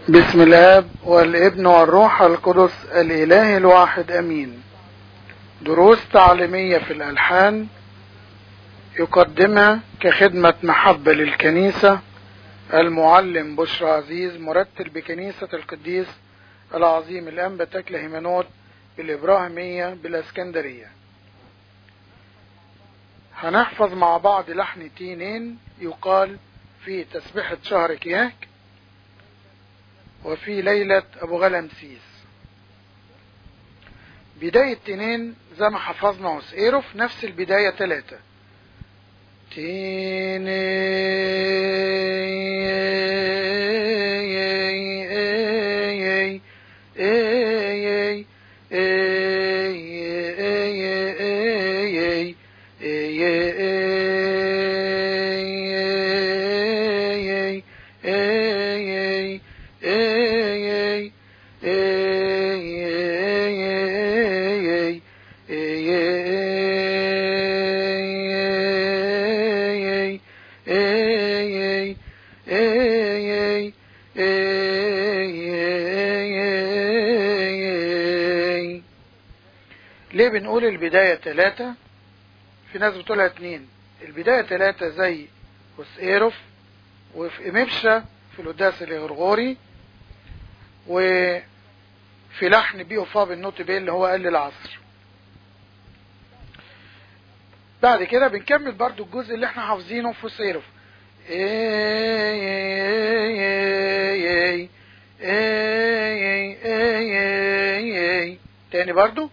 بسم الآب والابن والروح القدس الإله الواحد أمين. دروس تعليمية في الألحان يقدمها كخدمة محبة للكنيسة المعلم بشرى عزيز، مرتل بكنيسة القديس العظيم الأنبا تكله هيمنوت بالإبراهيمية بالإسكندرية. هنحفظ مع بعض لحن تينين يقال في تسبيحة شهر كياك وفي ليلة أبو غلمسيس. بداية تنين زي ما حفظنا وسقيرف، نفس البداية 3 تنين ليه بنقول البداية 3؟ في ناس بتقولها 2. البداية 3 زي وسقيرف وفي إمبشة في القداس الغرغوري، وفي لحن بي وفا بالنوت بي اللي هو قل العصر. بعد كده بنكمل برضو الجزء اللي احنا حافظينه في وسقيرف، تاني برضو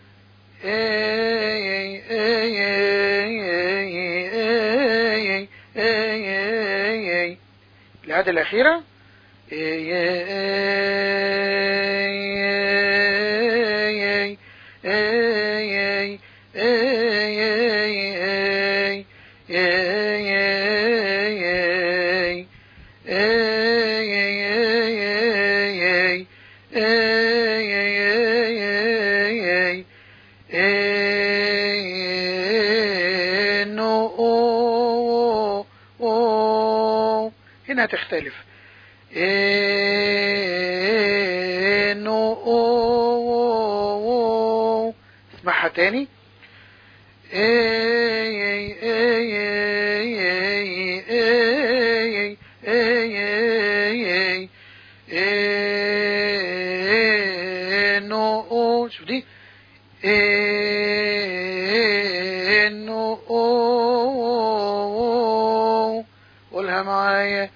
العادة الأخيرة هنا تختلف. اسمعها تاني. شوف دي قولها معايا.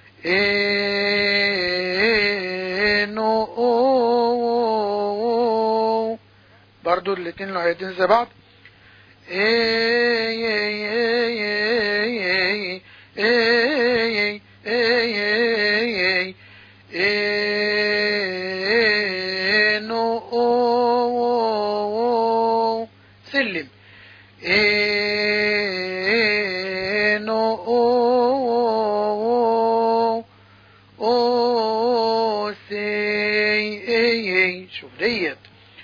برضو الاتنين الوحيدين زي بعض. سلم شوف ديت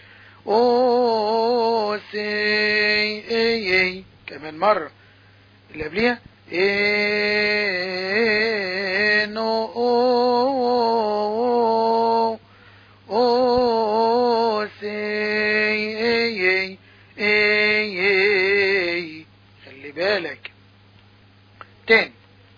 كمان مرة اللي قبليها خلي بالك تاني.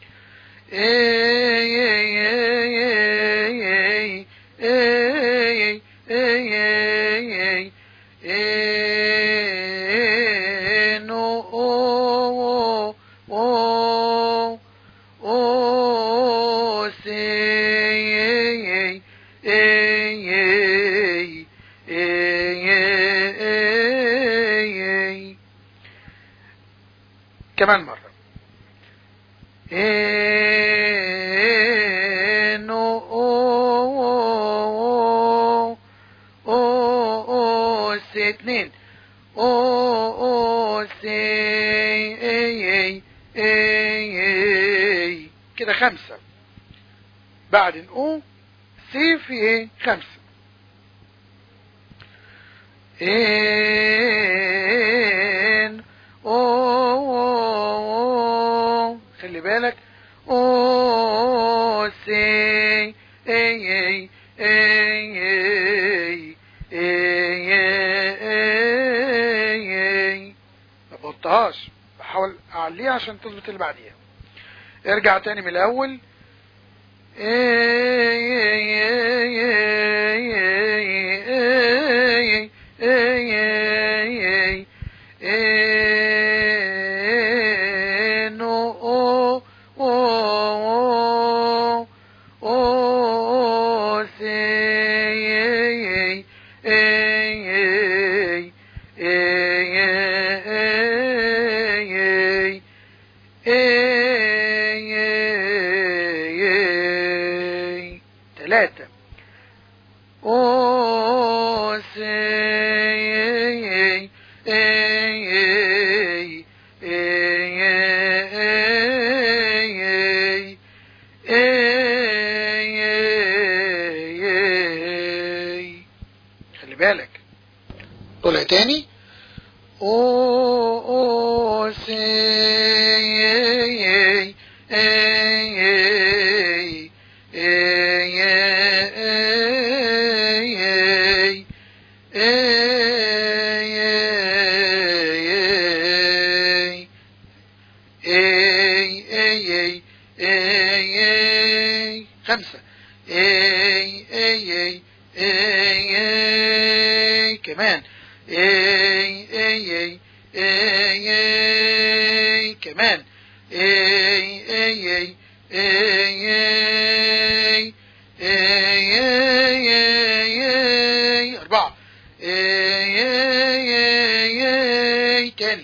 كمان مرة اتنين كده 5. بعد نقو سي في 5. خلي بالك اي اي اي اي. ما بحطهاش، بحاول اعليها عشان تظبط اللي بعديها. ارجع تاني من الاول. ثلاثة او سي خلي بالك. طلع تاني او سي خمسة كمان كمان أربعة تاني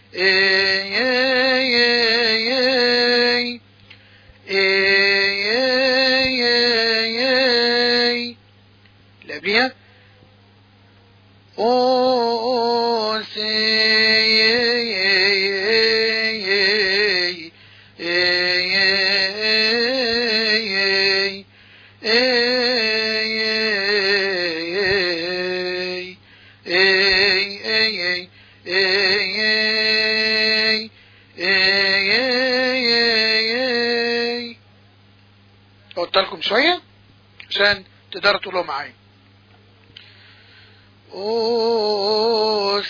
اللي قبليها او قلت لكم شوية عشان تقدروا تقولوا معايا. او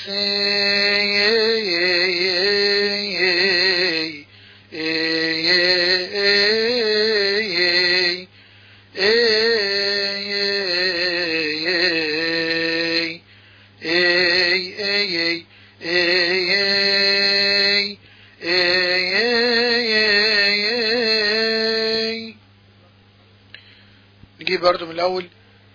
نجيب برضو من الاول.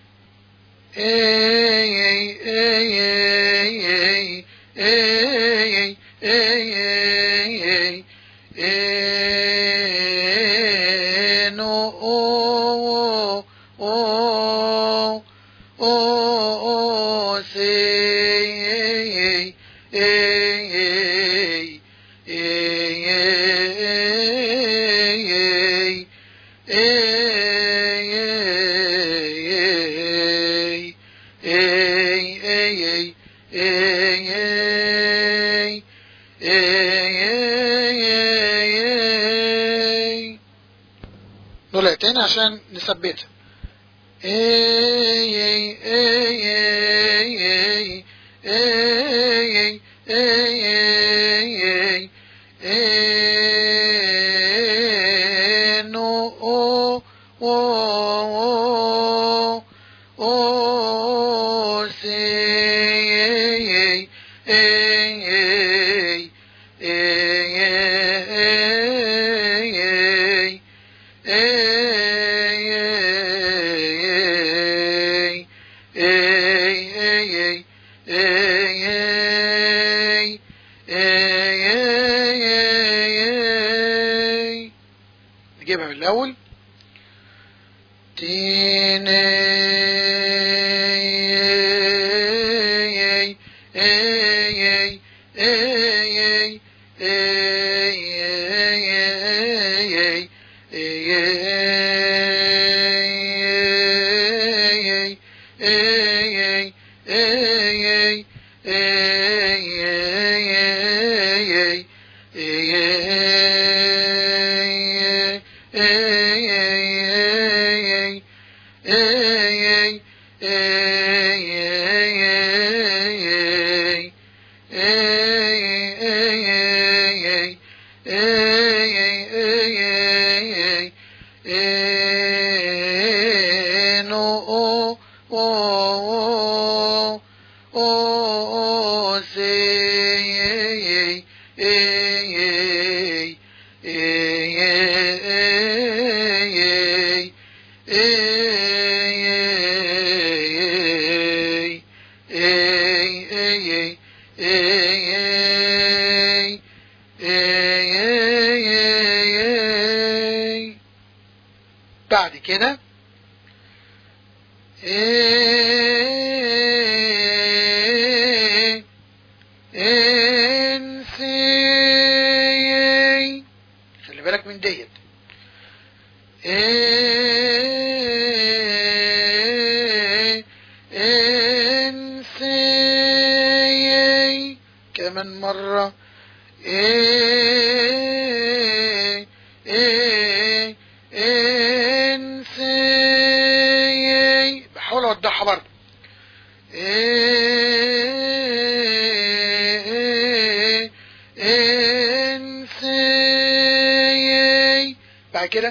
نقولها تاني عشان نثبتها. نجيبها من الأول. اي بعد كده خلي بالك من ديت. كمان مرة بحاول اوضحها برضه. بعد كده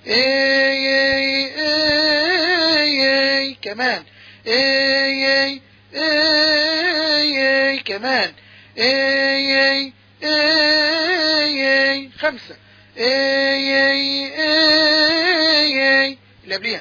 كمان كمان 5 اللي قبليها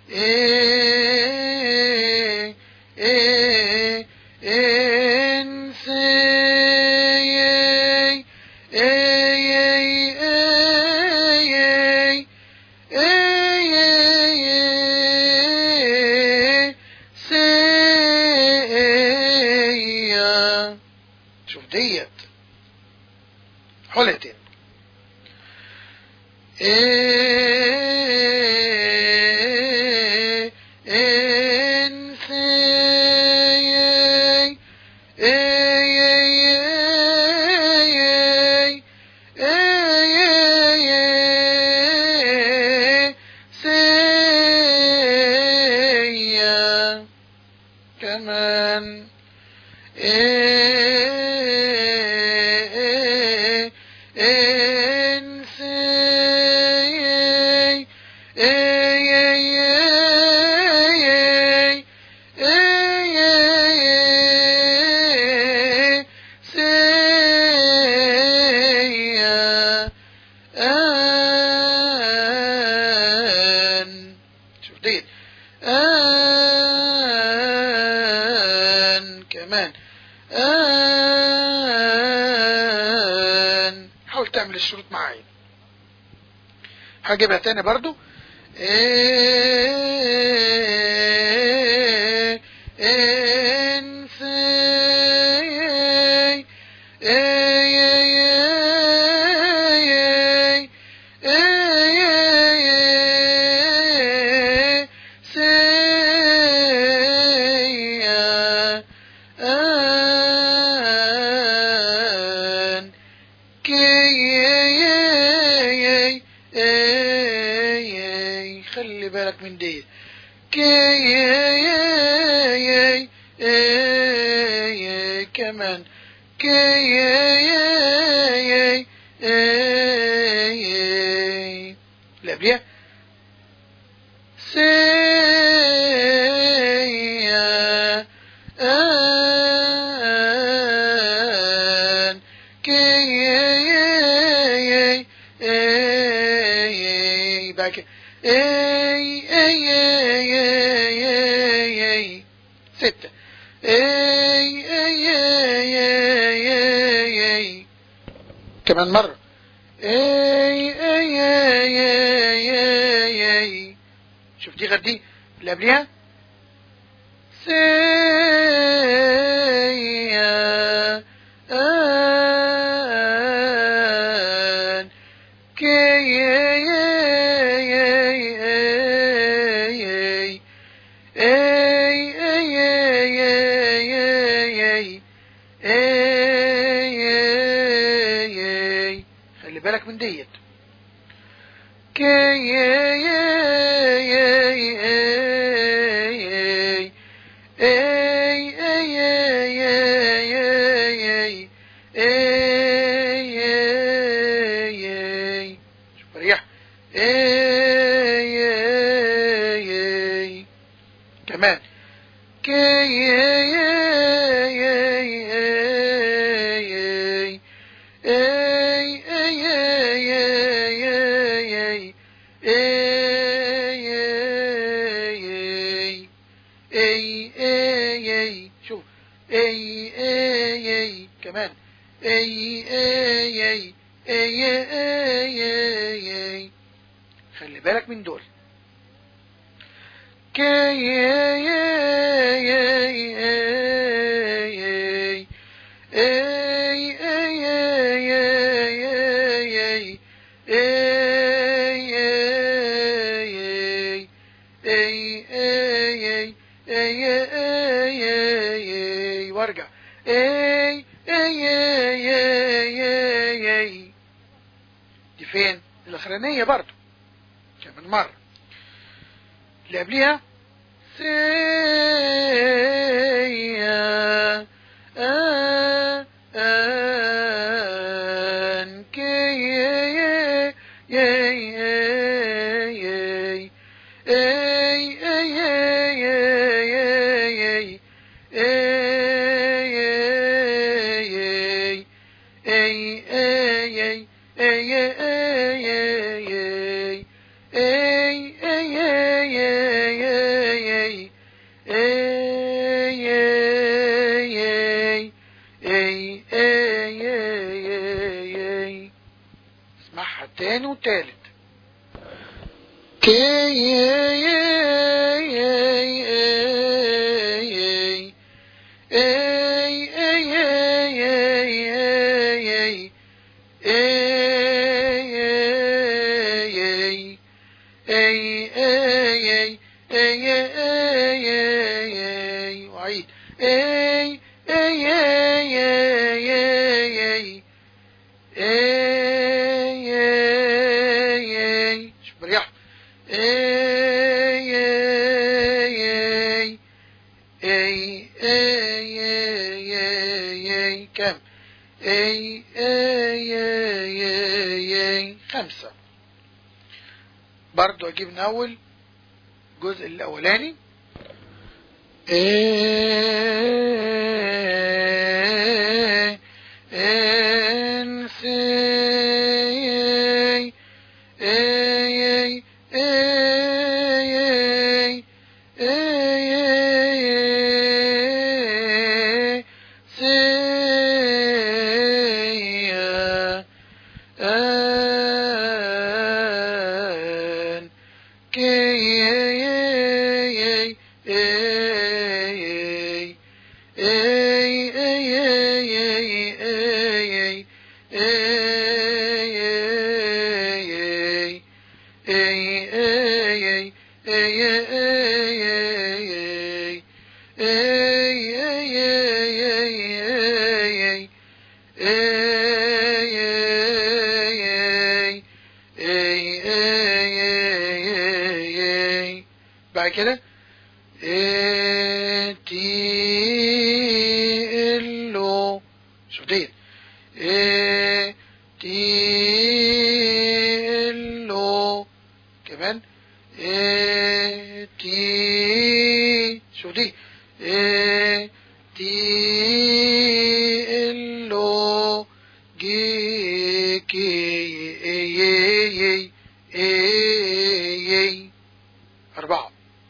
شوف ديت حلتين. كمان شوف ديت كمان حاول تعمل الشروط معايا. هجيبها تاني برضو. خلي بالك من دي كمان لا بيها باك 6 كمان مرة شوف دي غير دي اللي قبليها خلي بالك من ديت كمان شوف كمان خلي بالك من دول وارجع دي فين الاخرانية برضو كمان مرة اللي قبليها اسمعها تاني وتالت وعيد شوف بريح كم 5 برضو اجيب من اول الجزء الاولاني بعد كده تيلو شوف دي تيلو كمان شوف دي تيلو جي كي 4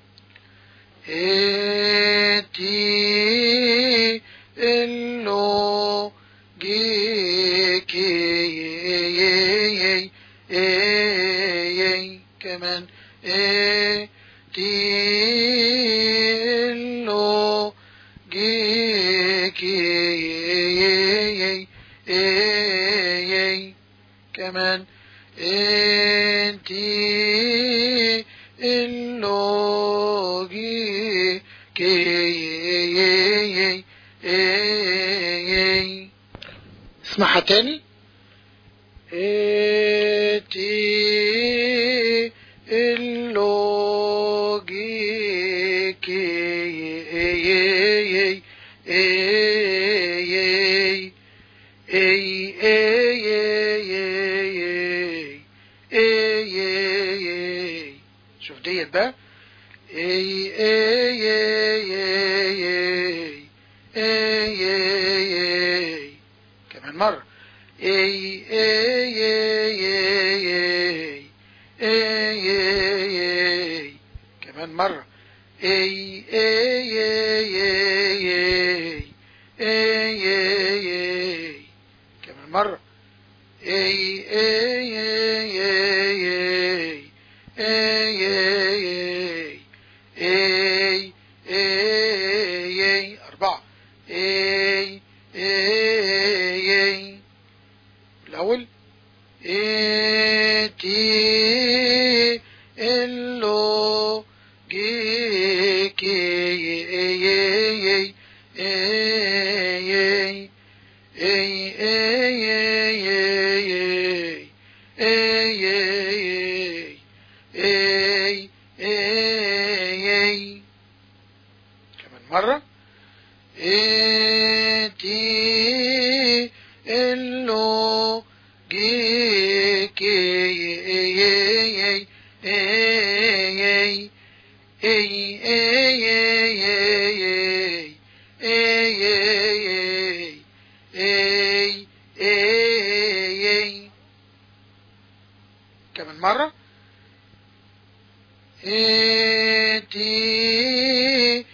تيلو جي كي كمان تيلو جي كي كمان تيلو جي كي اسمعها تاني تيلو جي كي شوف ديت بقى اي اي اي اي اي اي. كمان مرة اي اي اي اي اي اي. كمان مرة اي اي اي اي اي اي. كمان مرة اي اي اي اي اي اي اي اي. أربعة اي اي. الأول اي تي اللو جي كي اي اي اي اي اي اي اي اي. كمان مرة اي تي اللو جي كي اي اي اي اي اي اي. كمان مرة اي تي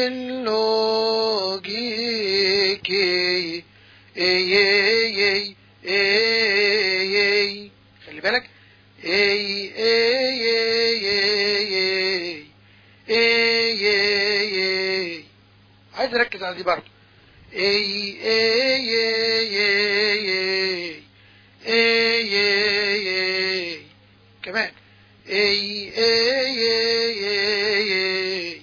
اللو جي كي اي اي اي. خلي بالك اي اي اي اي اي. عايز اركز على دي برضه اي اي اي اي اي. كمان اي اي اي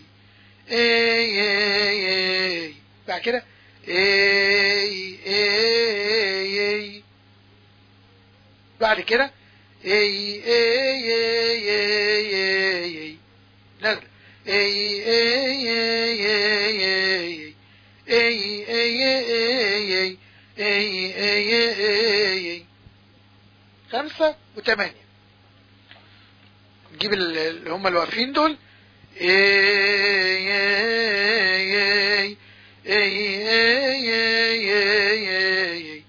اي. بعد كده اي اي. بعد كده اي اي اي نازل اي اي اي اي اي اي. خمسة وثمانية. نجيب اللي هم الواقفين دول اي اي اي اي اي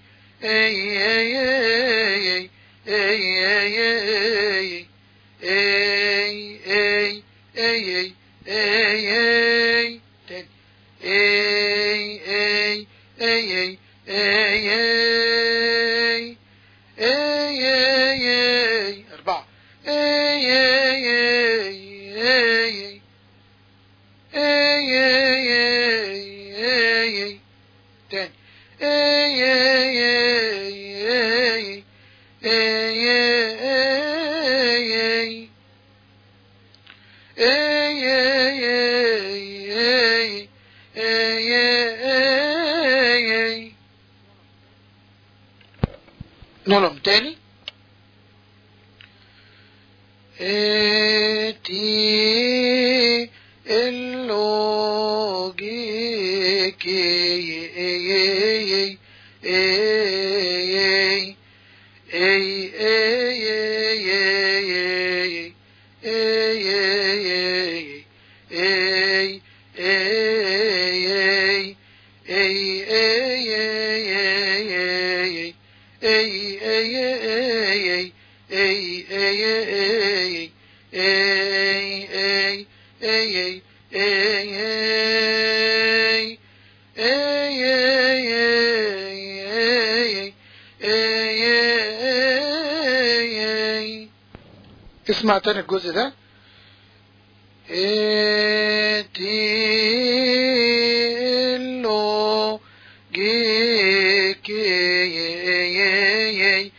اي اي اي اي اي. تاني اي اي اي اي اي. أربعة اي اي اي. تاني اي نقولهم تاني تي اللو جي كي اي اي اي اي اسمع تاني الجزء ده تيلو جي كي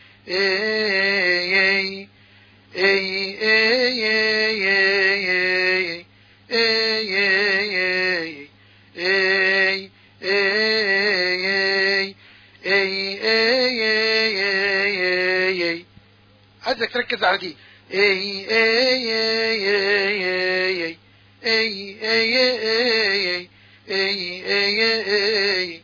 عايزك تركز على دي اي اي اي اي اي اي اي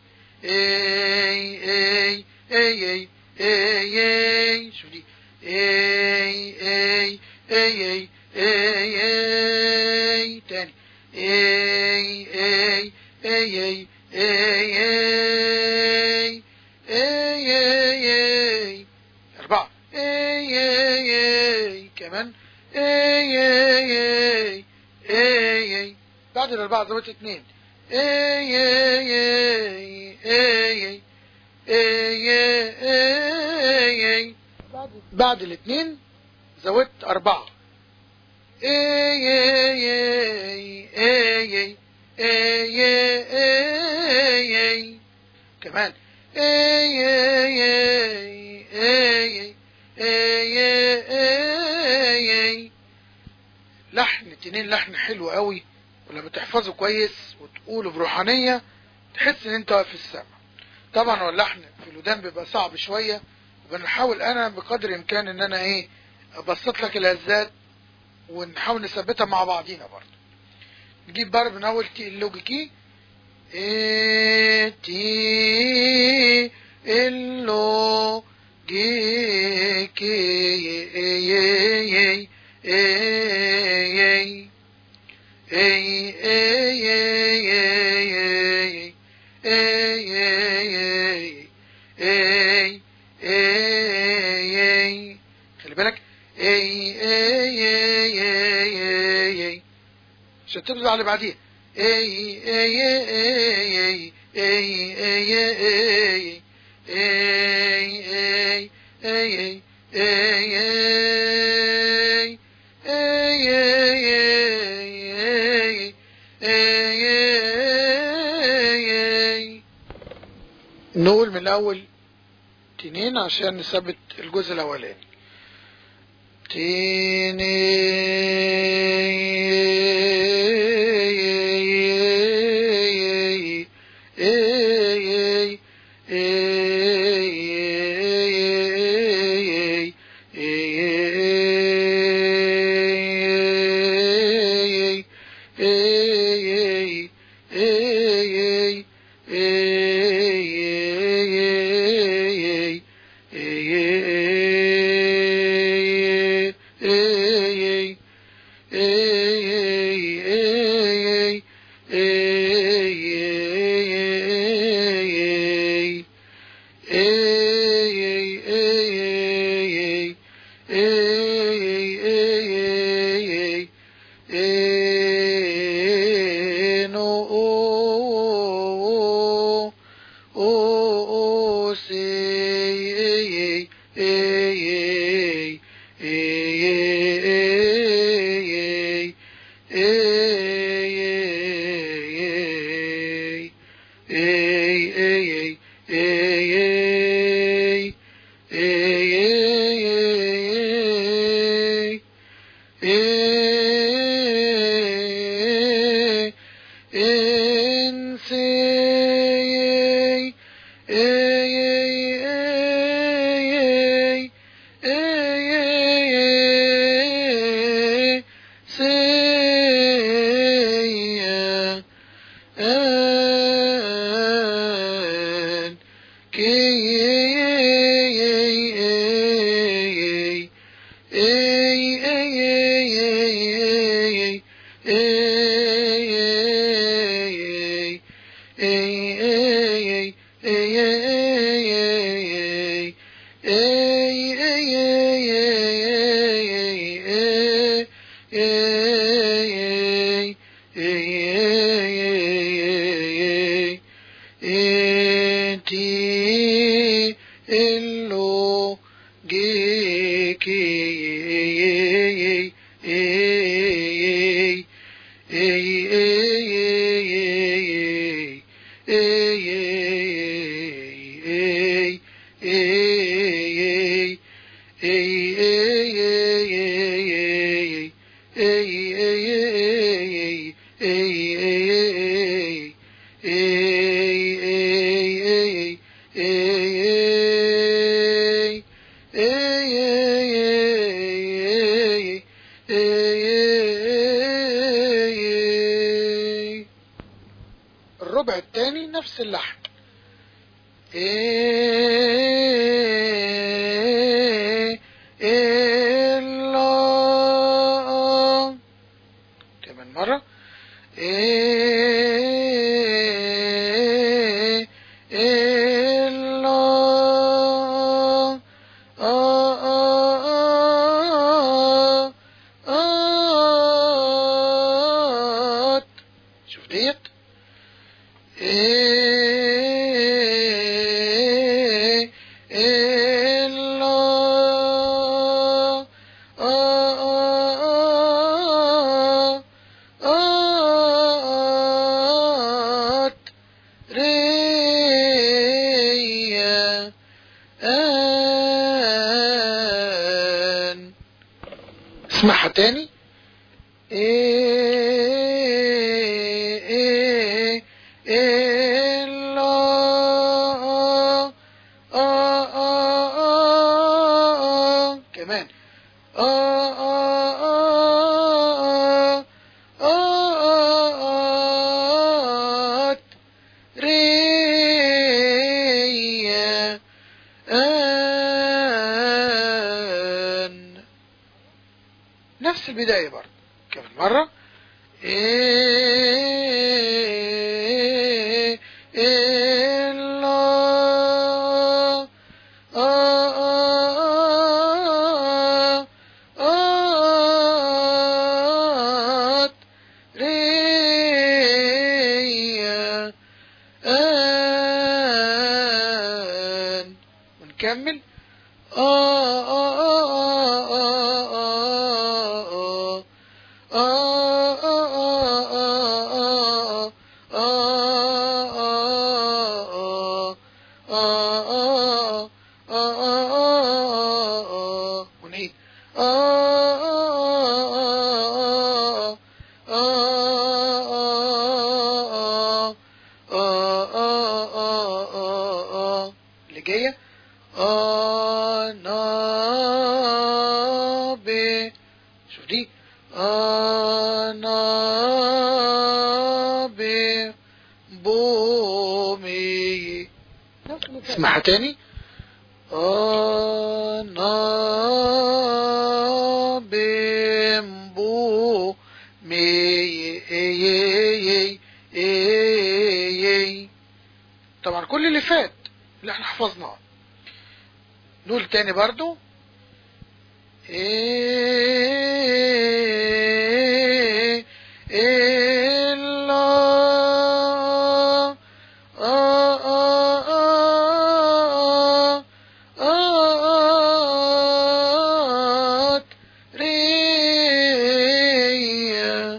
اي اي. شوف دي اي اي اي اي اي. تاني اي اي اي اي اي اي اي اي 4 اي اي اي كمان اي اي اي اي بعد الاربعة زودت 2 اي اي اي اي اي اي اي بعد الاثنين زودت 4 اي اي اي اي اي اي اي كمان اي اي اي اي اي اي لحن التنين لحن حلو قوي، ولما تحفظه كويس وتقوله بروحانية تحس ان انت واقف في السماء. طبعا هو اللحن في الودان بيبقى صعب شوية، وبنحاول انا بقدر الامكان ان انا ابسط لك الهزات ونحاول نثبتها مع بعضينا برضه. نجيب برضه من اول اللوجيكي تي اللو جي كي اي اي خلي بالك عشان تبدأ على اللي بعديه نقول من الاول تنين عشان نثبت الجزء الاولاني. الربع الثاني نفس اللحن كمان مرة إيه الله شوف ديت الله ريا اسمعها تاني. الله كمان ريا نفس البداية برضه كمان مرة. الله ريا ونكمل. ونعيد اللي جاية أنا ب شوف دي أنا ب بومي اسمعها تاني. أنا بمبو مي طبعا كل اللي فات اللي احنا حفظناه نقول تاني برضو. الله ريا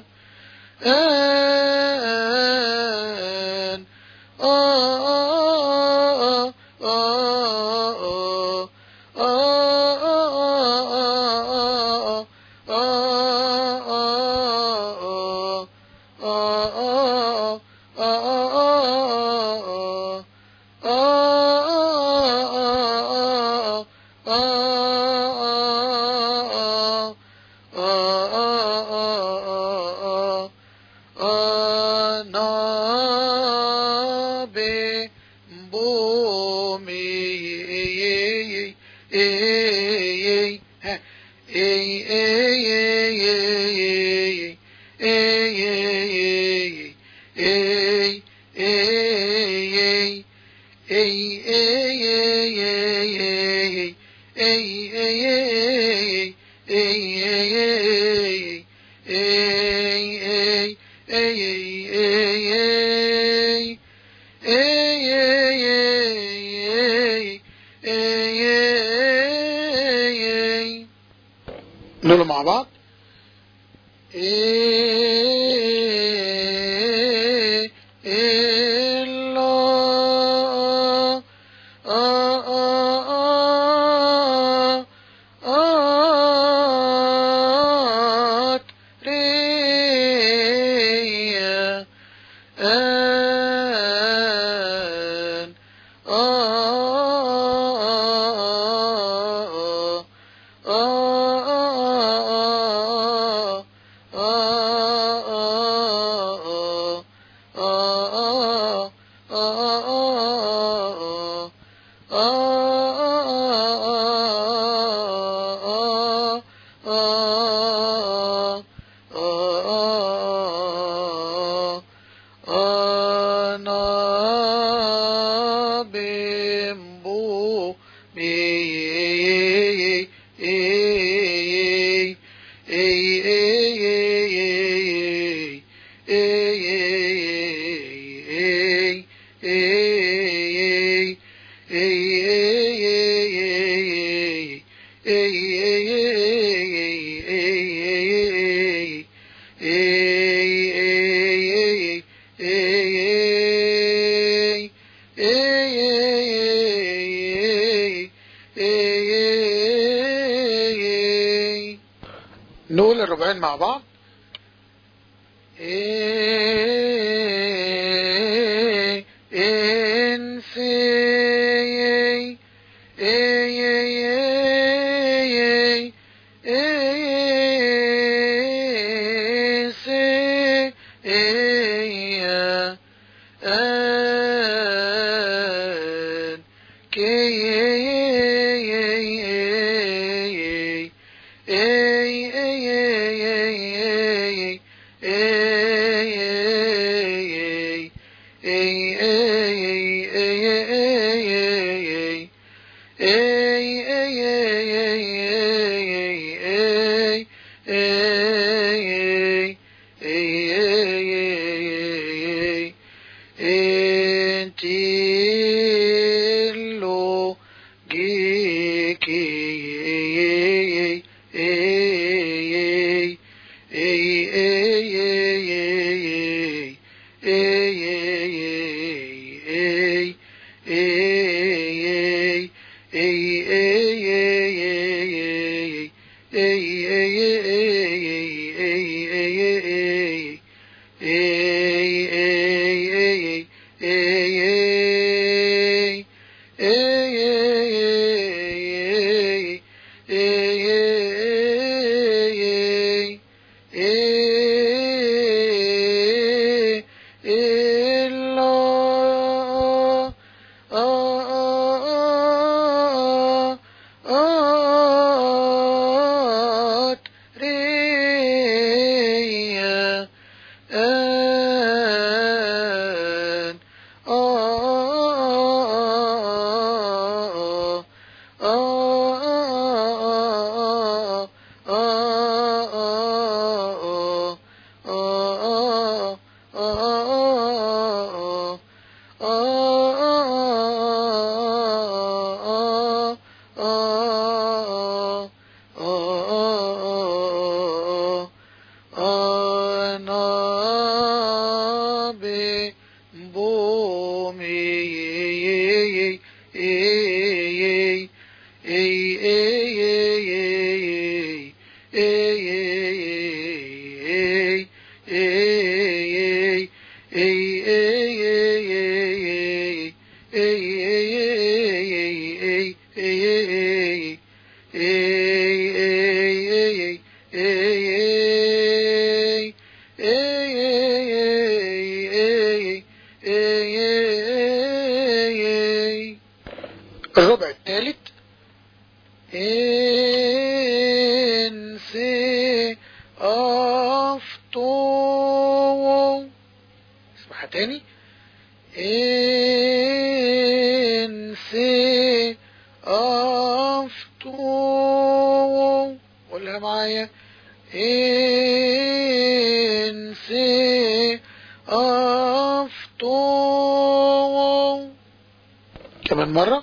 أنا بمبومي ها نقول مع بعض. الله ريا نقول الربعين مع بعض. الربع الثالث انسي افتو. اسمعها تاني. انسي افتو. قولها معايا. انسي افتو. كمان مرة.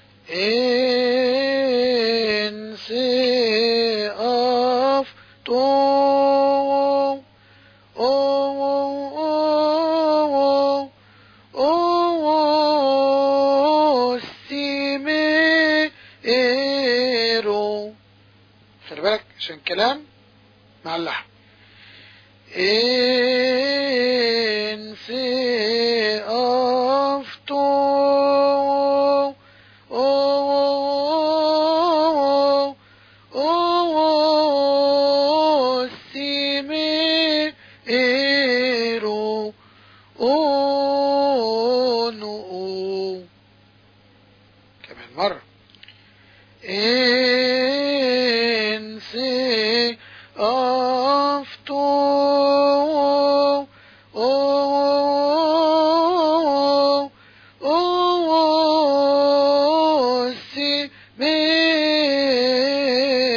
انسي افتو. سيميرو. خلي بالك عشان كلام مع اللحن. انسي افتو. سيميرو. نو. كمان مرة. انسي افتو.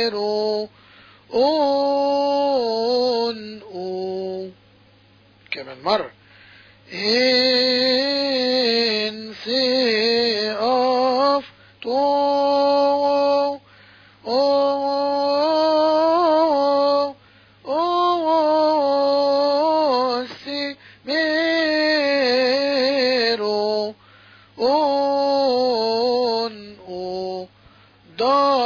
سيميرو. كمان كمان مرة. إن سي أف تو سي ميرو أون أو دا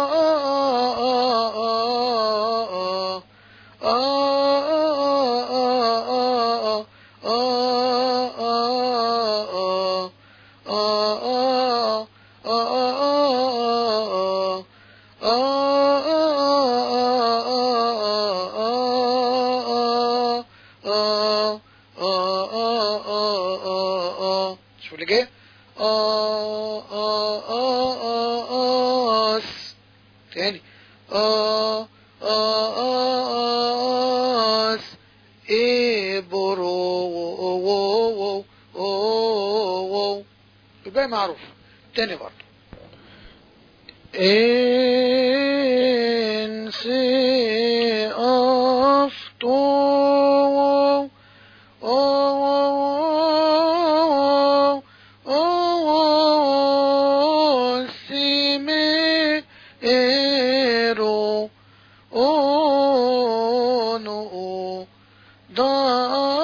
شوف اللي جاي. تاني. يبقى معروف. تاني برضه. إن سي أف تو سي ميرو أونو دا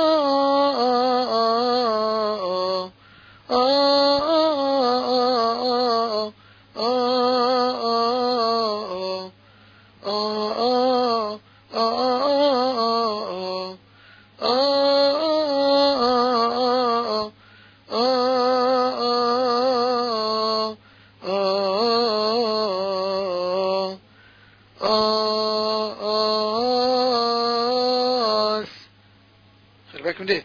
خلي بالك من ديت.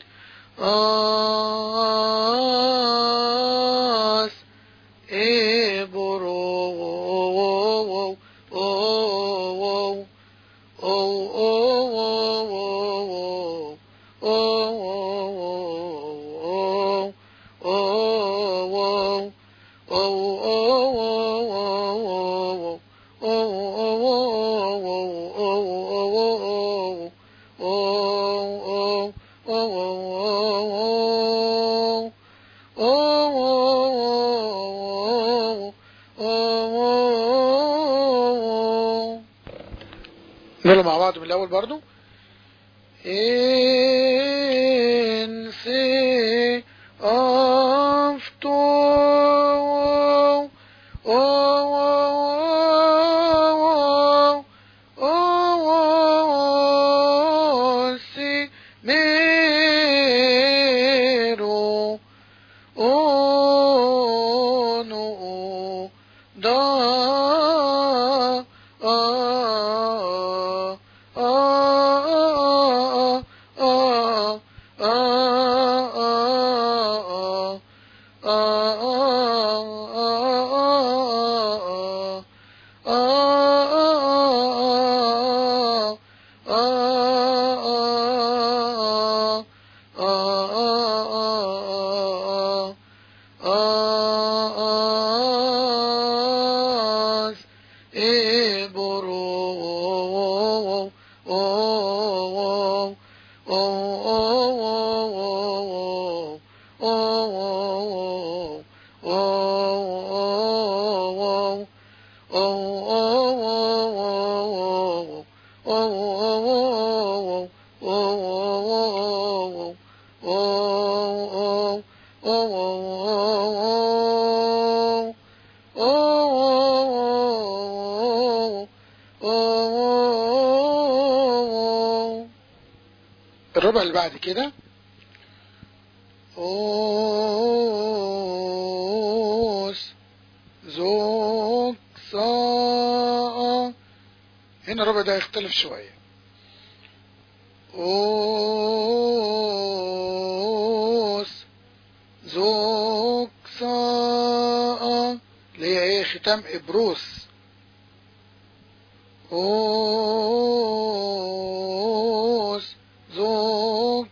نقول مع بعض من الأول برضو. إن سي أف تو سي ميرو أونو دا الربع اللي بعد كده أوس زوك صا. هنا الربع ده يختلف شوية. أوس زوك صا اللي هي ايه ختام إبروس. أوس زوك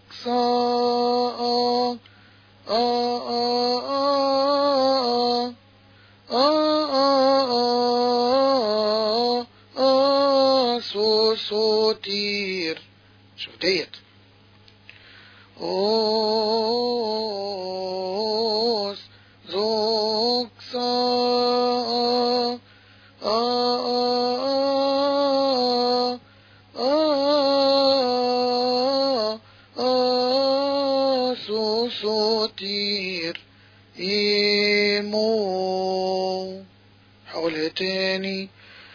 صا سو سو تير. شوف ديت. أوس زوكسا سوسوتير إيمو. حولها تاني.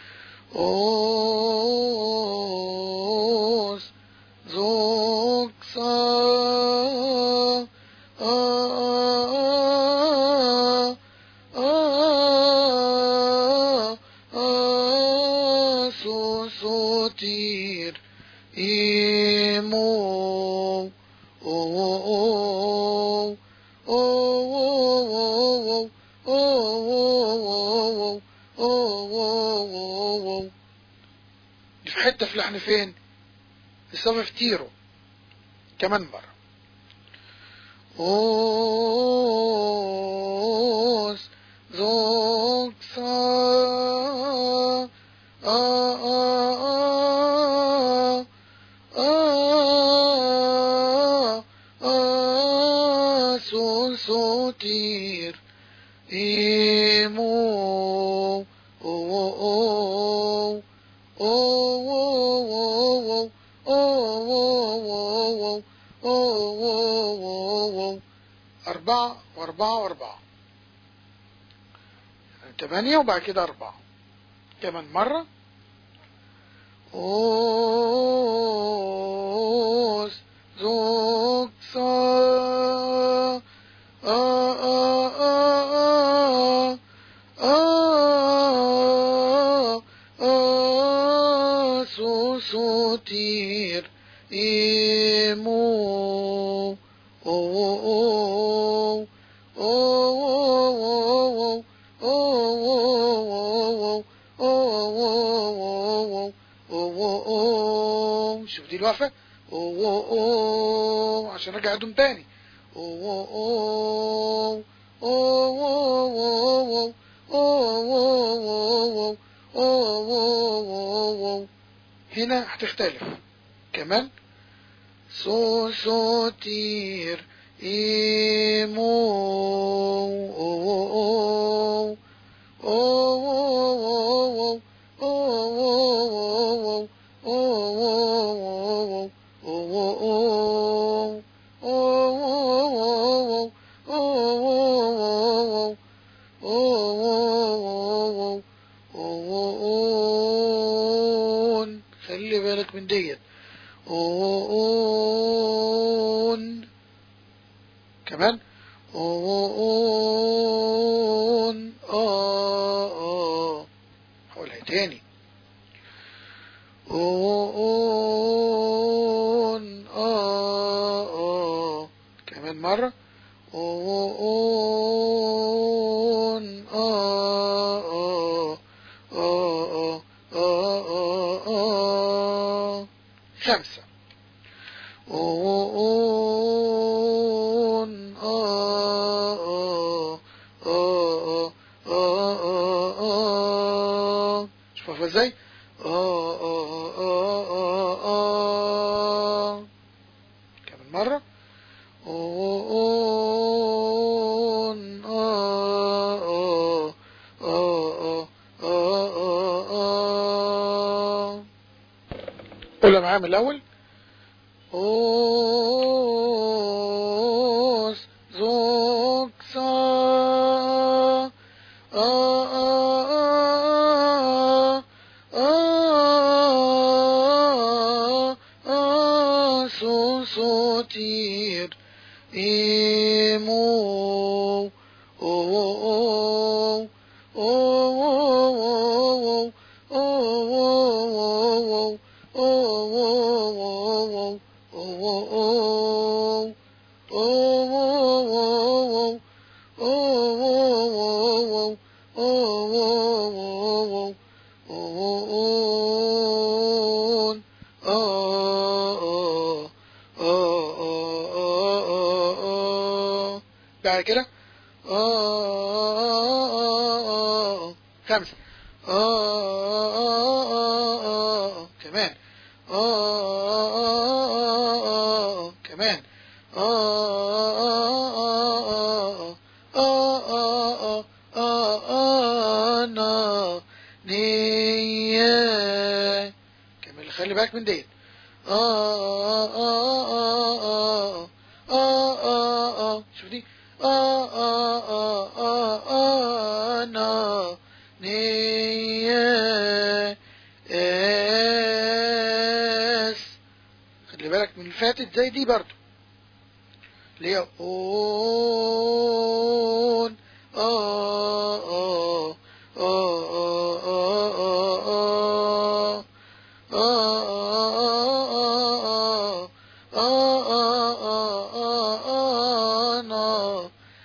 أوس زوكسا سوسوتير إيمو. دي في حتة في لحن فين؟ في صف تيرو. كمان مرة. أوس زوكسا سوسوتير إيمو. أربعة وأربعة وأربعة، 8 وبعد كده 4. كمان مرة. أوس زوكسا سوسوتير إيمو. شوف دي الوقفة. عشان ارجع ادوم تاني. هنا هتختلف كمان. سوسوتير إيمو. خلي بالك من ديت. كمان. حولها تاني. كمان مرة. خمسة. شوفها ازاي. كمان مرة. قولها معايا من الأول. أوس زوكسا سوسوتير إيمو. بعد كده. خمسة. كمان. كمان. أنا نية. كمل، خلي بالك من ديت. شوف دي. أنا نية اس. خلي بالك من اللي فاتت زي دي برضو، اللي هي اون. أنا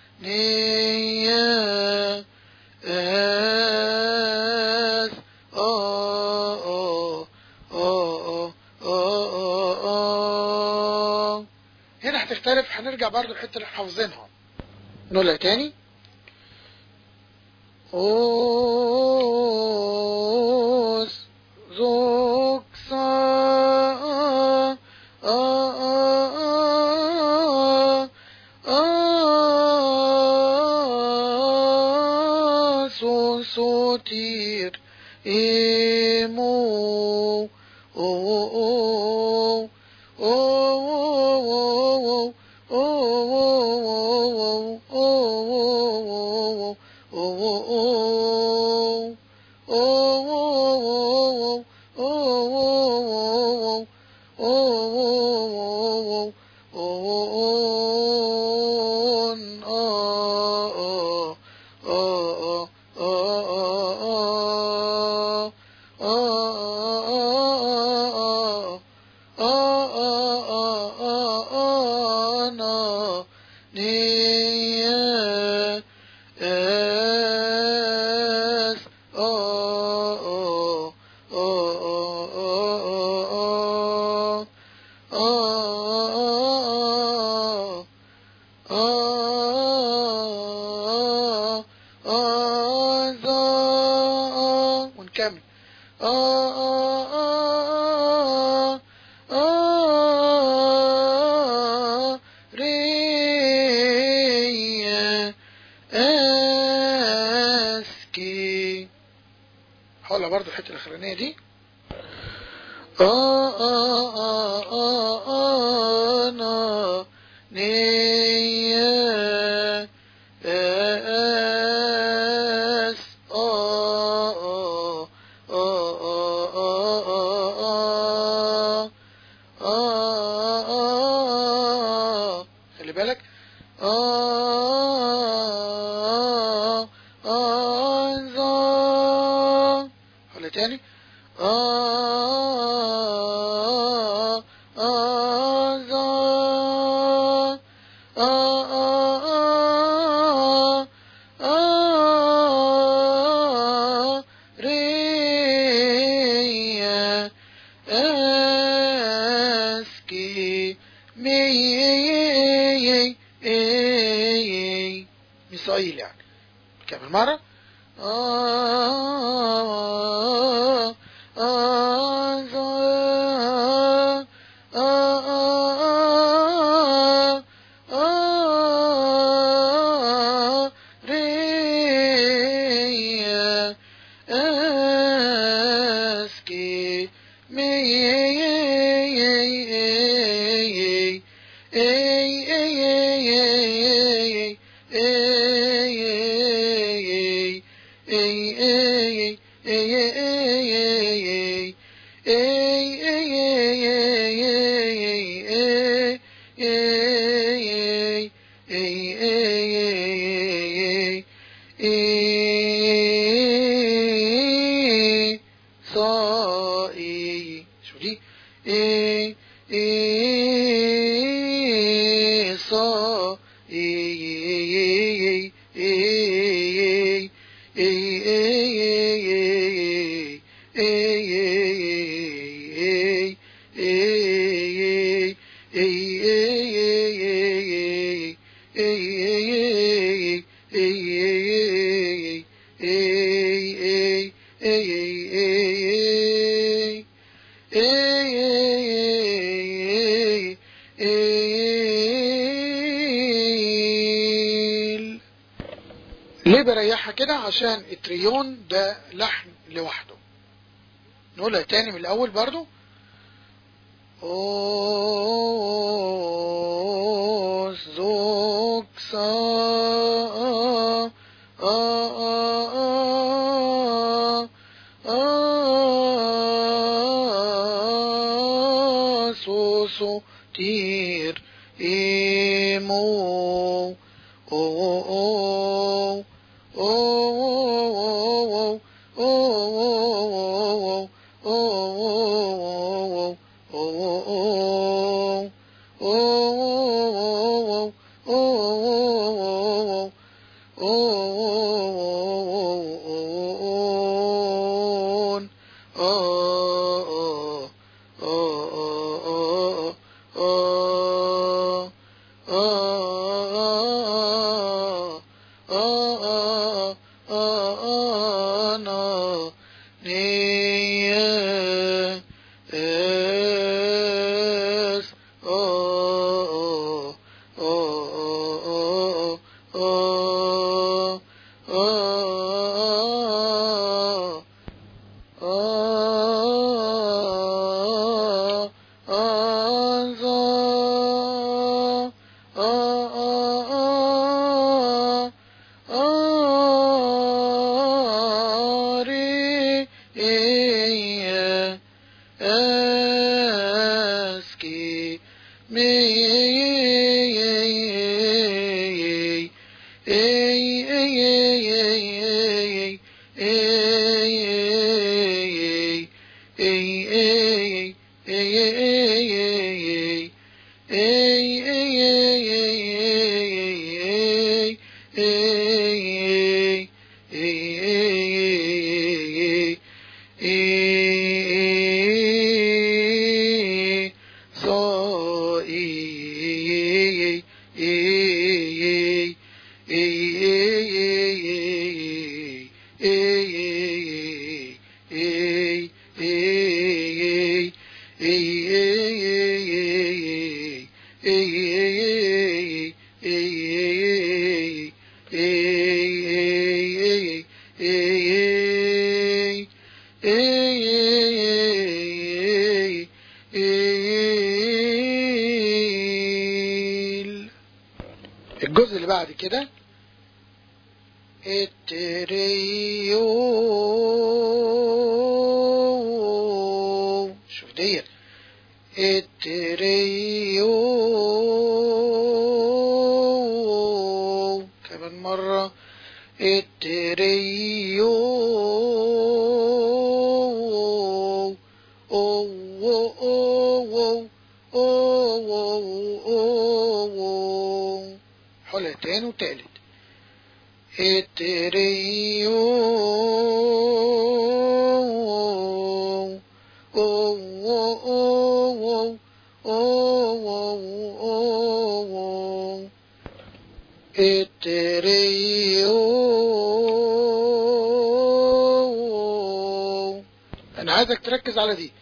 نية اس. هنا هتختلف، هنرجع برضو الحته اللي حافظينها نقولها تاني. اوس زوكسا صوتير إيمو أو أو أنا نية اس. ونكمل. ري اسكي. حاولها برضو الحته الاخرانيه دي. أنا نية اس. خلي بالك. حاول تاني. ري اسكي مي ميسائيل يعني. كمل مرة. اسكي صائي. شو دي؟ صا ليه بريحها كده؟ عشان التريون ده لحن لوحده. نقولها تاني من الاول برضو. او زوك سا سو سو تير إيمو أو أو أو الجزء اللي بعد كده التريو. شوف ديت التريو كمان مرة. التريو حلقة تاني وتالت. التريو التريو. انا عايزك تركز على دي.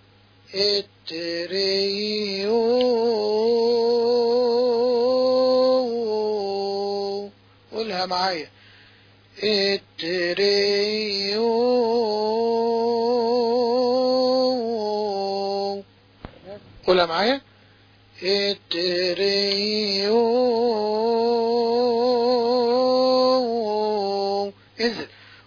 التريو قولها معايا. التريو قولها معايا. التريو انزل.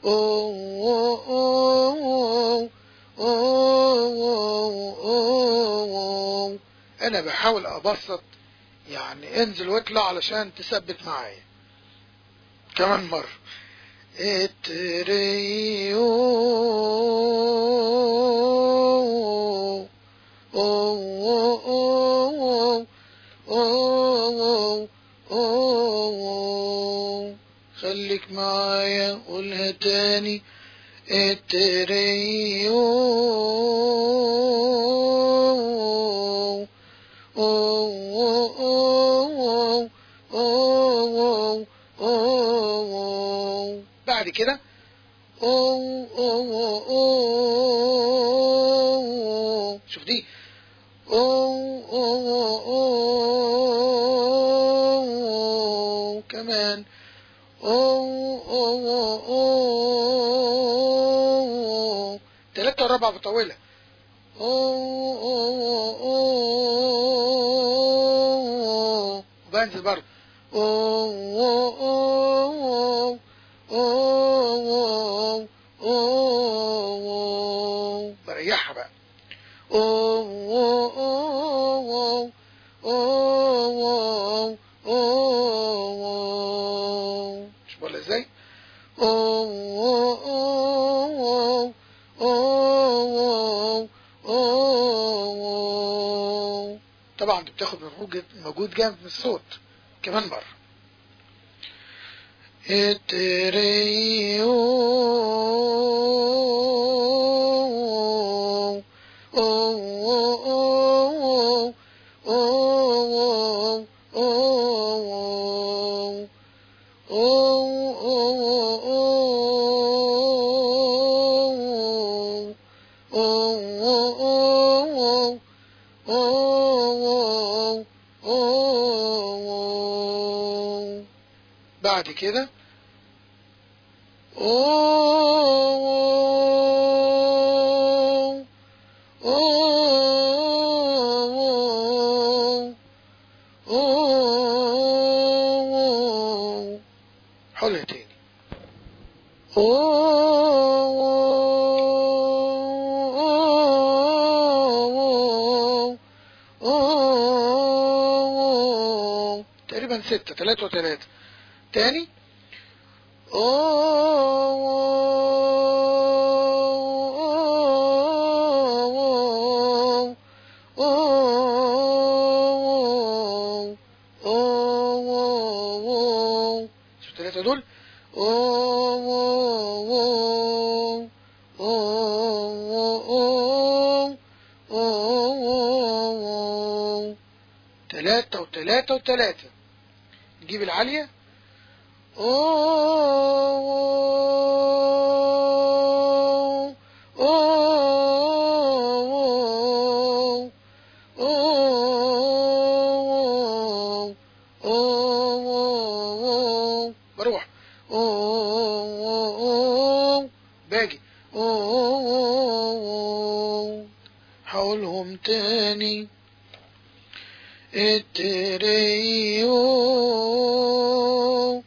انا بحاول ابسط يعني انزل واطلع علشان تثبت معايا. كمان مرة. التريو خليك معايا قولها تاني. التريو بعد كده شوف دي. كمان أو. تلاتة والرابعة مطولة. أو. وبنزل برضه. أو. بريحها بقى. مش بقول ازاي؟ طبعا دي بتاخد مجهود جامد من الصوت. كمان مرة. اتريو بعد كده حولها تاني. تقريبا 6 3 و3 تاني. شوف 3 دول. تلاتة وتلاتة وتلاتة. نجيب العالية. بروح باجي حولهم تاني. التريو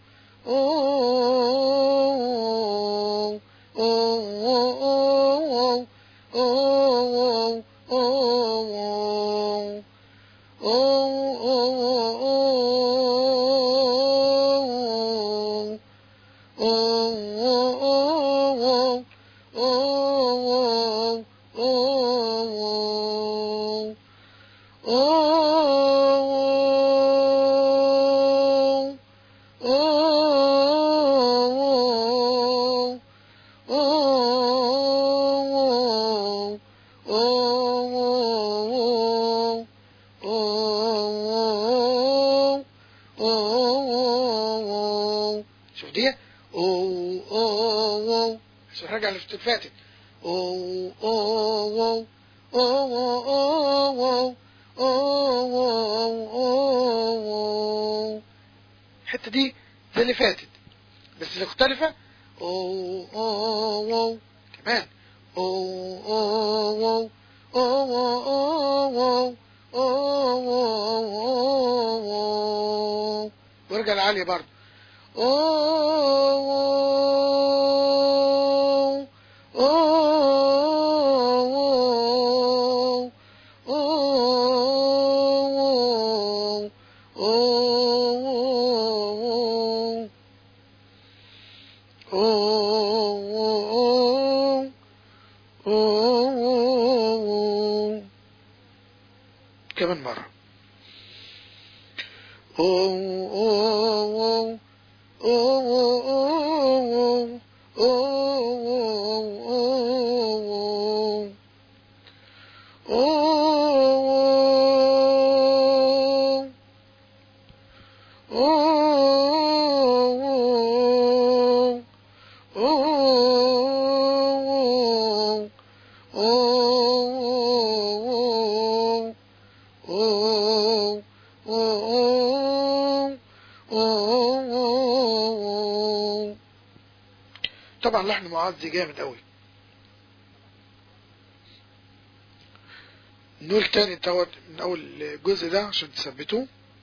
شوف دي. عشان راجع اللي فاتت. الحتة دي زي اللي فاتت بس اللي مختلفة. كمان. وارجع العالية برضه. كمان مرة. طبعا لحن معزي جامد قوي. نقول تاني دوت من اول الجزء ده عشان تثبتوه.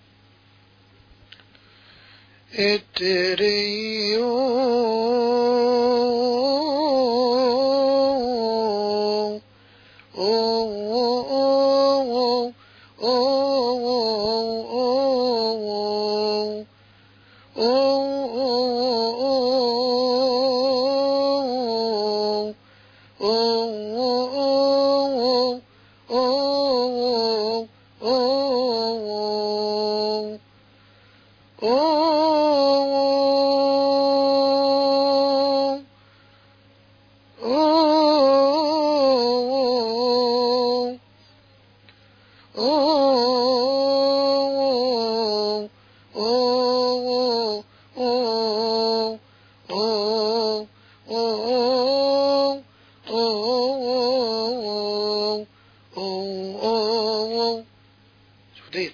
شوف ديت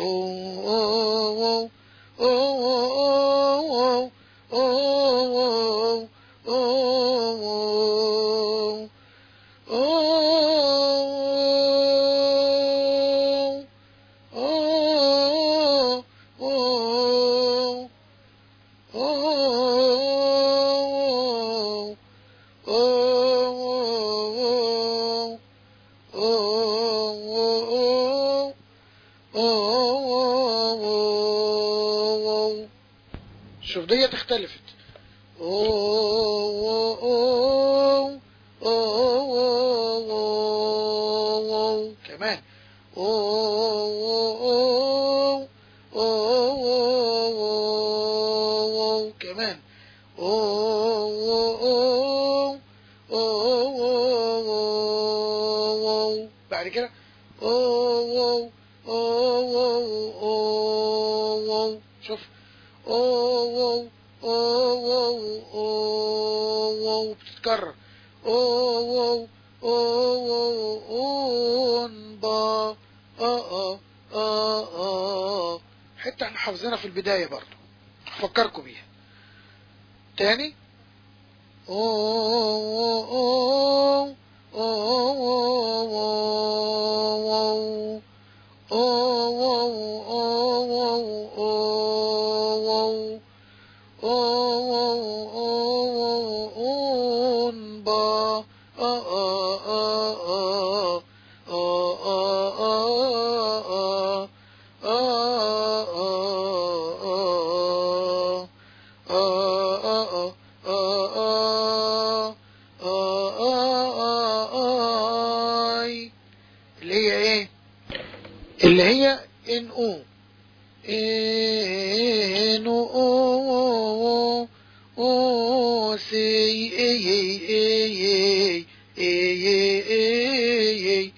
شوف ديت اختلفت. كمان كمان بعد كده شوف بتتكرر با حتى احنا حافظينها في البداية برضو هفكركم بيها تاني. اللي هي ايه؟ اللي هي ان او ان او سي اي اي اي اي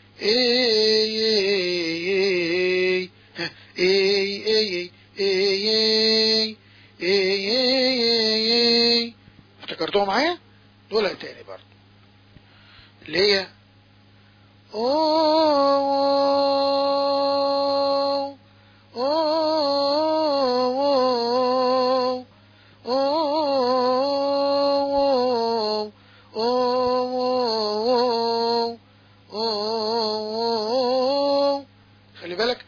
اي افتكرتوها معايا؟ دول تاني برضه اللي هي خلي بالك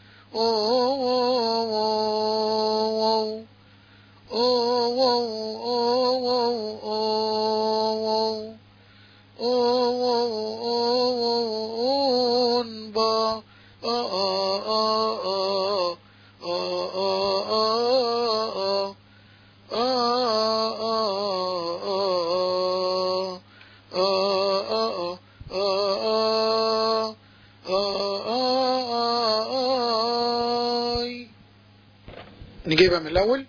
نجيبها من الأول.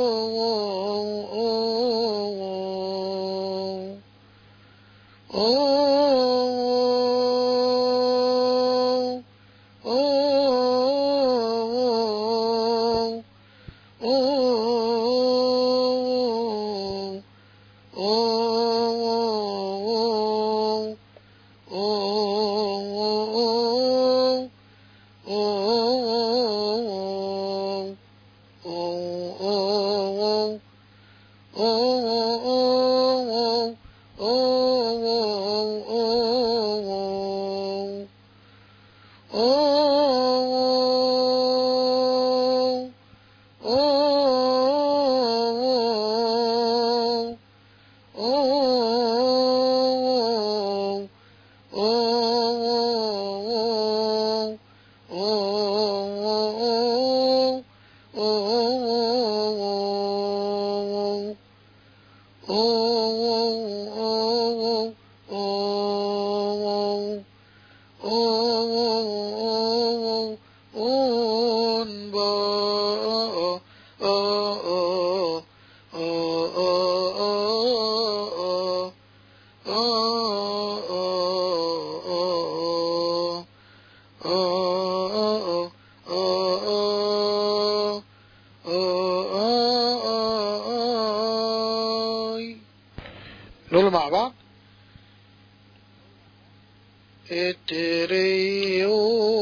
Oh نقول مع بعض اتريو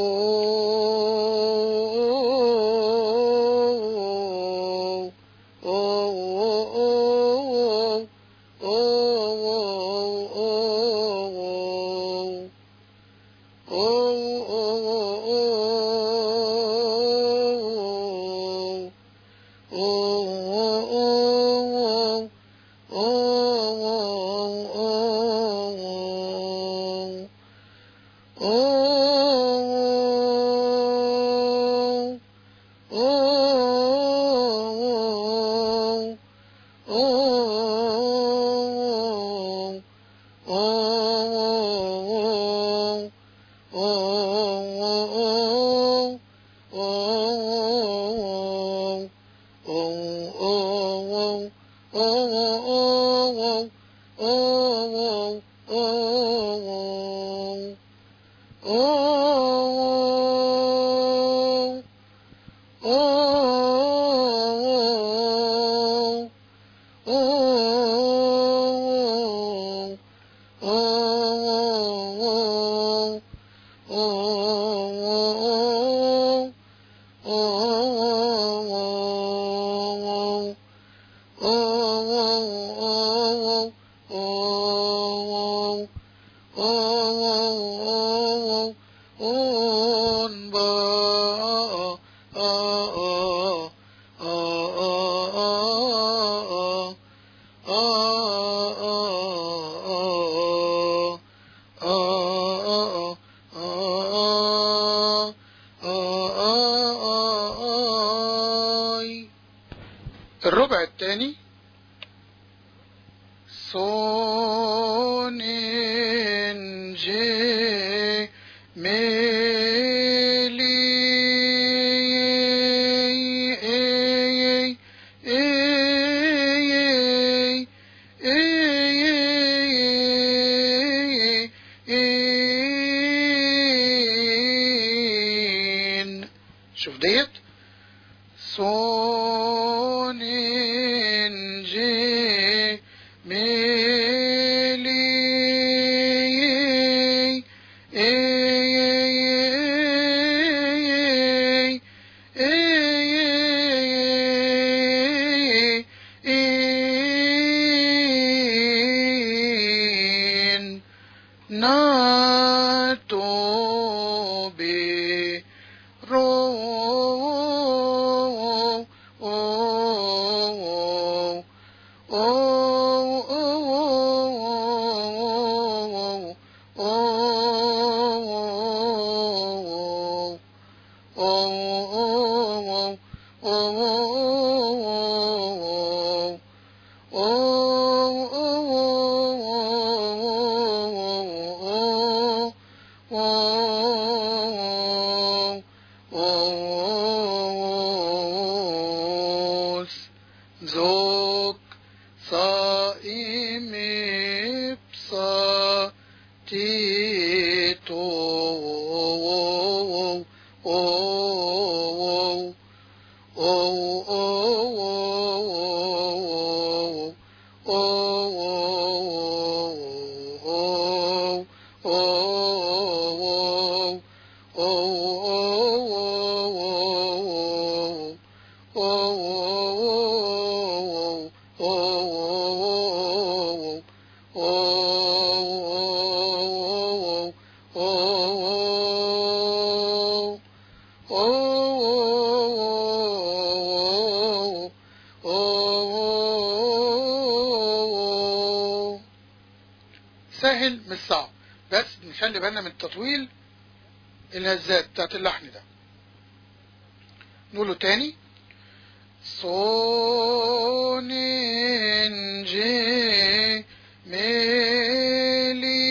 الربع الثاني صون جي ميلي شوف ديت صون جي ميلي ناتو بي رو زوك صائم بصا تيتو سهل مش صعب، بس نخلي بالنا من التطويل الهزات بتاعت اللحن ده. نقوله تاني: صونينجي ميلي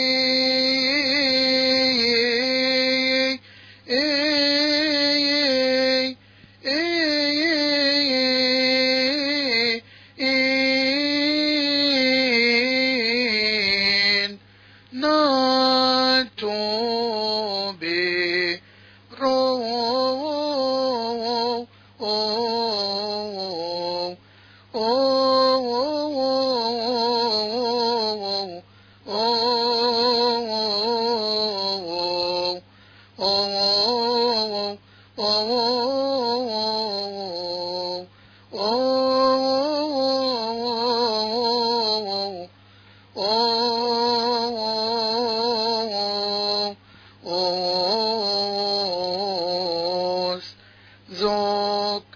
زوك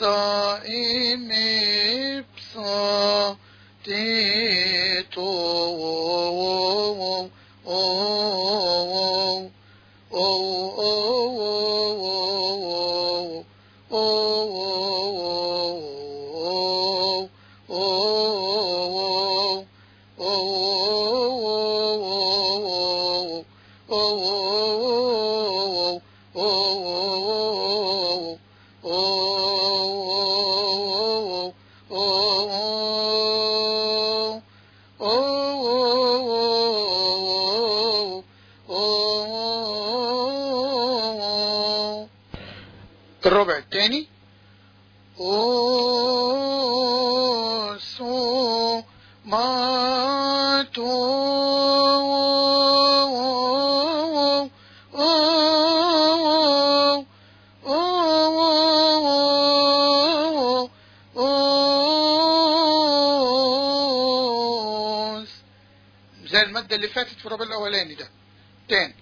صائمي بصا تيتو الربع الثاني: او سو ما تو زي المادة اللي فاتت في الربع الأولاني ده. تاني: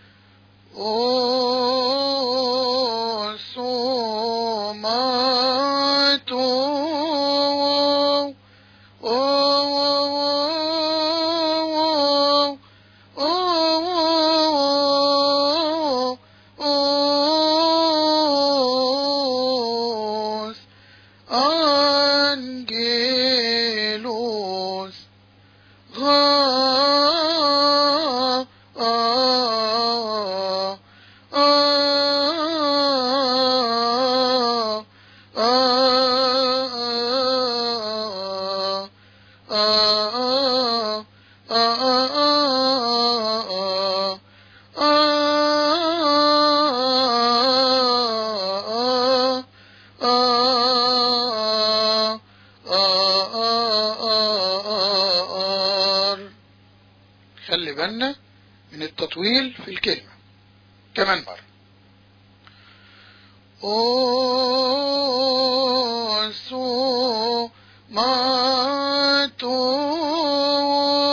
او سو ما تو أنجيلوس خلي بالنا من التطويل في الكلمة. كمان مرة: او سو ما تو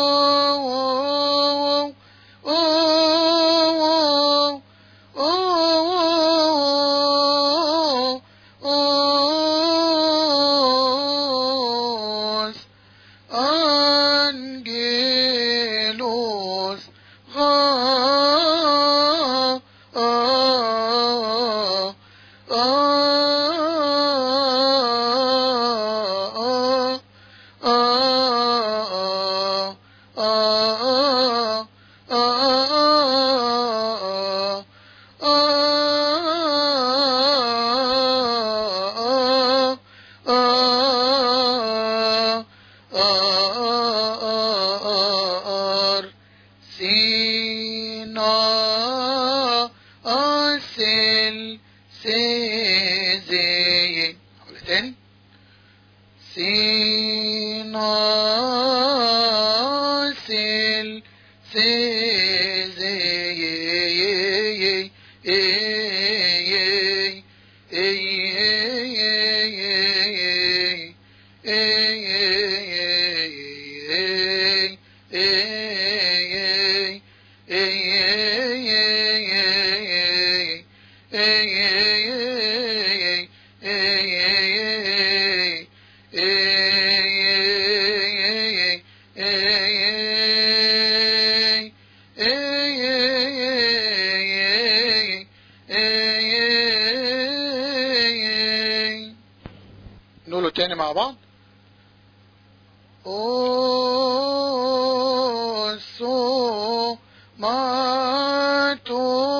أنجيلوس سينا أسل سيزي. أقول تاني: سينا أسل سيزي. مع بعض. سو ما تو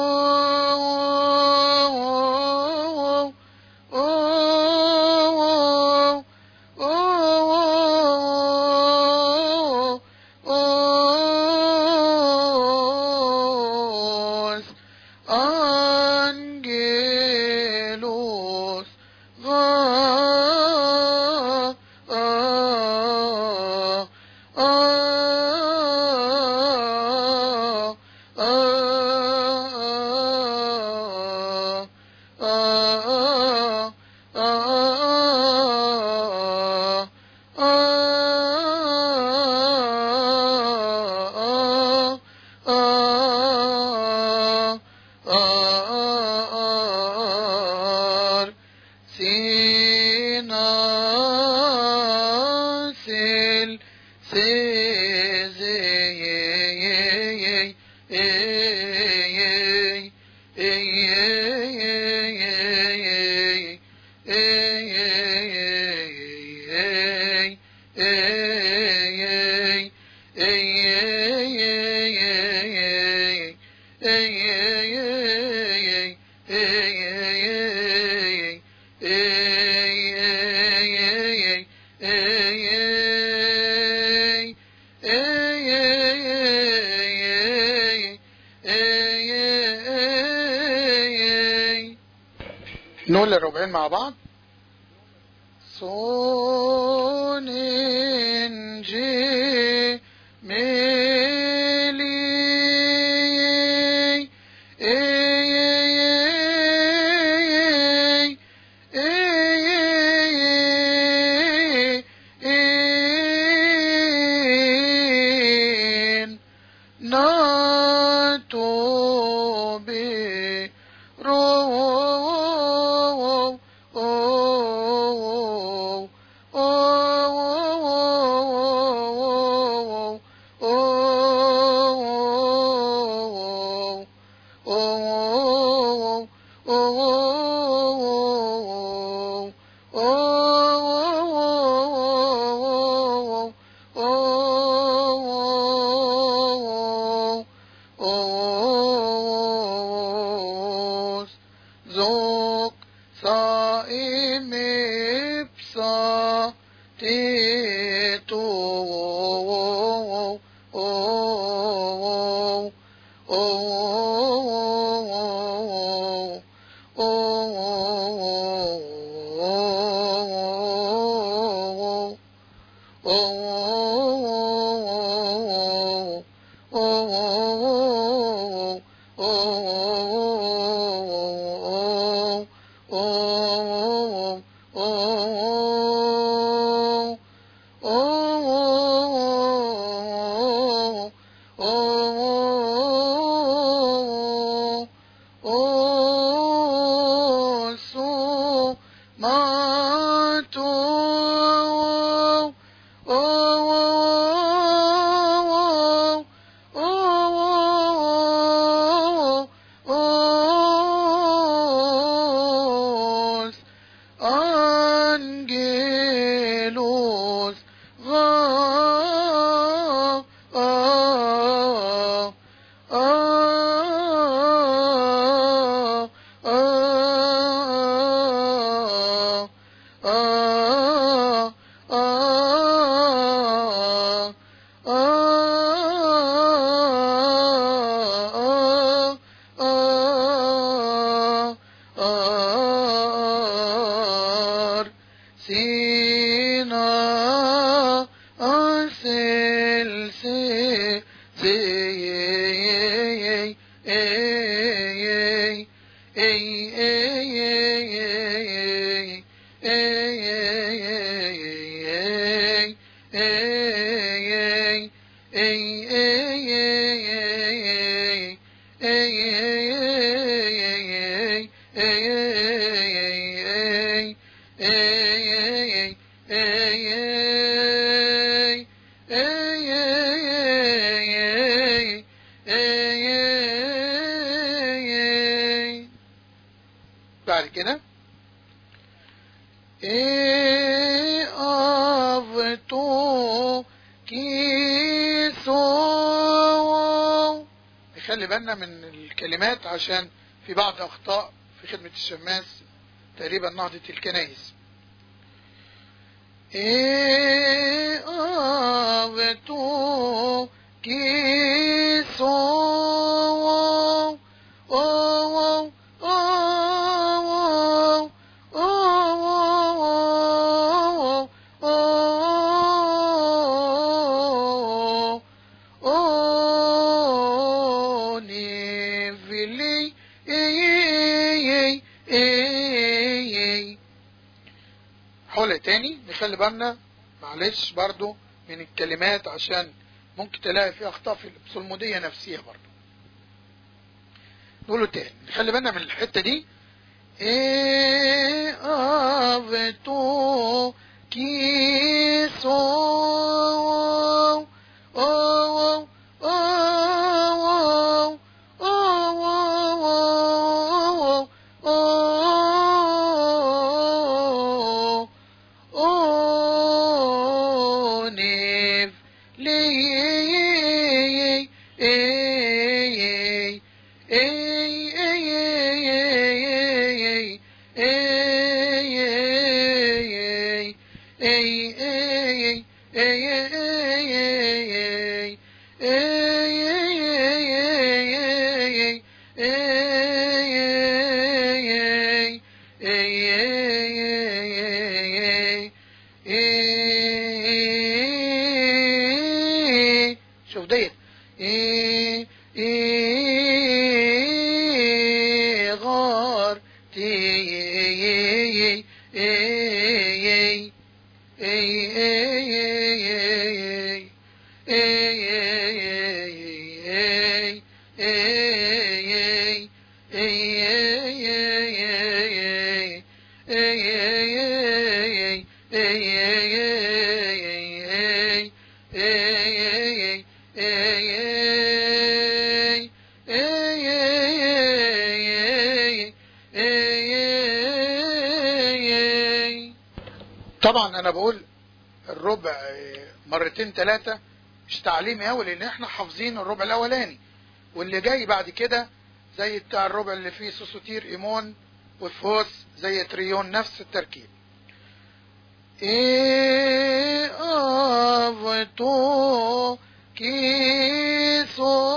Angelus نقول الربعين مع بعض. صون جي ميلي ناتو بي زوق صائم بصا تيتو Angelus Sina Asel Se بعد كده كيسو. نخلي بالنا من الكلمات عشان في بعض أخطاء في خدمة الشماس تقريبا نهضة الكنائس. أبتو كيسو حولها تاني. نخلي بالنا معلش برضو من الكلمات عشان ممكن تلاقي في اخطاء في البصلمودية نفسية برضو. نقوله تاني، نخلي بالنا من الحتة دي. أفتو كيسو شوف ديت غار تي طبعا انا بقول الربع مرتين ثلاثة مش تعليمي اوي، لان احنا حافظين الربع الاولاني، واللي جاي بعد كده زي بتاع الربع اللي فيه سوسوتير ايمون وفوس زي تريون، نفس التركيب. أفتو كيسو